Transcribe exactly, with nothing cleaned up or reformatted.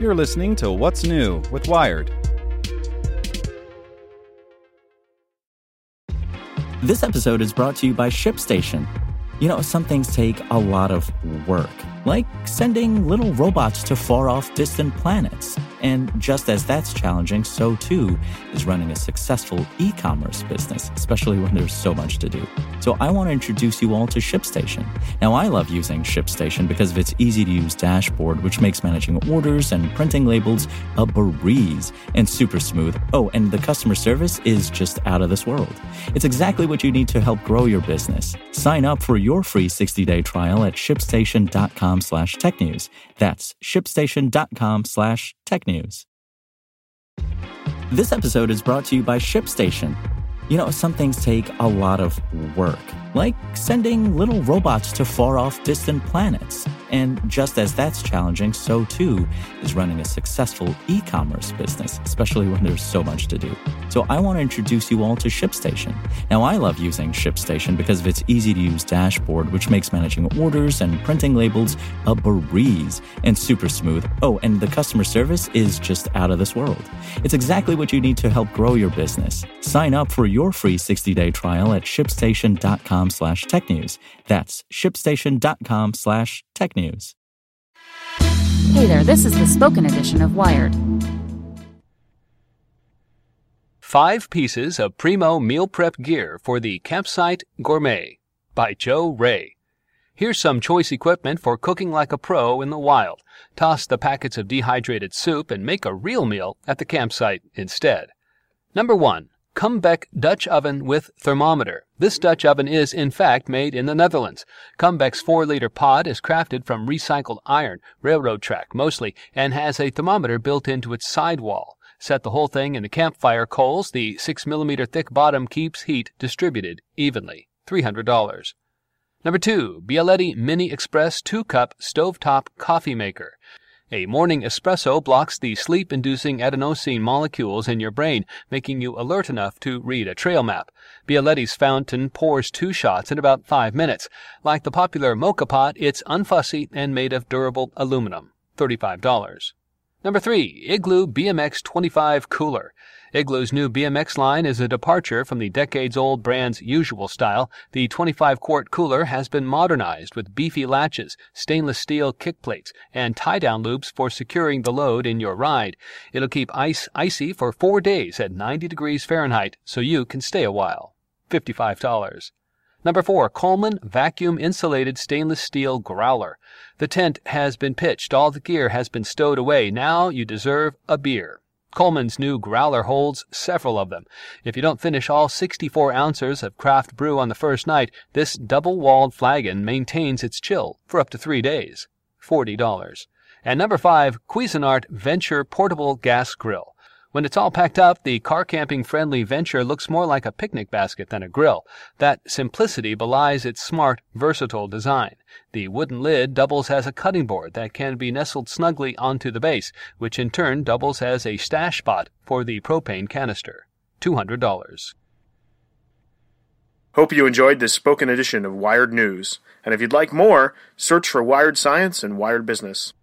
You're listening to What's New with Wired. This episode is brought to you by ShipStation. You know, some things take a lot of work, like sending little robots to far-off distant planets. And just as that's challenging, so too is running a successful e-commerce business, especially when there's so much to do. So I want to introduce you all to ShipStation. Now, I love using ShipStation because of its easy-to-use dashboard, which makes managing orders and printing labels a breeze and super smooth. Oh, and the customer service is just out of this world. It's exactly what you need to help grow your business. Sign up for your free sixty-day trial at shipstation.com slash technews. That's shipstation.com slash technews. This episode is brought to you by ShipStation. You know, some things take a lot of work, like sending little robots to far-off distant planets. And just as that's challenging, so too is running a successful e-commerce business, especially when there's so much to do. So I want to introduce you all to ShipStation. Now, I love using ShipStation because of its easy-to-use dashboard, which makes managing orders and printing labels a breeze and super smooth. Oh, and the customer service is just out of this world. It's exactly what you need to help grow your business. Sign up for your free sixty-day trial at shipstation.com slash technews. That's shipstation.com slash technews. Hey there, this is the spoken edition of Wired. Five Pieces of Primo Meal Prep Gear for the Campsite Gourmet by Joe Ray. Here's some choice equipment for cooking like a pro in the wild. Toss the packets of dehydrated soup and make a real meal at the campsite instead. Number one. Kumbeck Dutch Oven with Thermometer. This Dutch oven is, in fact, made in the Netherlands. Kumbeck's four-liter pod is crafted from recycled iron, railroad track mostly, and has a thermometer built into its sidewall. Set the whole thing in the campfire coals. The six millimeter thick bottom keeps heat distributed evenly. three hundred dollars. Number two. Bialetti Mini Express two cup Stovetop Coffee Maker. A morning espresso blocks the sleep-inducing adenosine molecules in your brain, making you alert enough to read a trail map. Bialetti's fountain pours two shots in about five minutes. Like the popular Mocha Pot, it's unfussy and made of durable aluminum. thirty-five dollars. Number three. Igloo B M X twenty-five Cooler. Igloo's new B M X line is a departure from the decades-old brand's usual style. The twenty-five quart cooler has been modernized with beefy latches, stainless steel kick plates, and tie-down loops for securing the load in your ride. It'll keep ice icy for four days at ninety degrees Fahrenheit, so you can stay a while. fifty-five dollars. Number four. Coleman Vacuum Insulated Stainless Steel Growler. The tent has been pitched. All the gear has been stowed away. Now you deserve a beer. Coleman's new growler holds several of them. If you don't finish all sixty-four ounces of craft brew on the first night, this double-walled flagon maintains its chill for up to three days. forty dollars. And number five. Cuisinart Venture Portable Gas Grill. When it's all packed up, the car camping friendly Venture looks more like a picnic basket than a grill. That simplicity belies its smart, versatile design. The wooden lid doubles as a cutting board that can be nestled snugly onto the base, which in turn doubles as a stash spot for the propane canister. two hundred dollars. Hope you enjoyed this spoken edition of Wired News. And if you'd like more, search for Wired Science and Wired Business.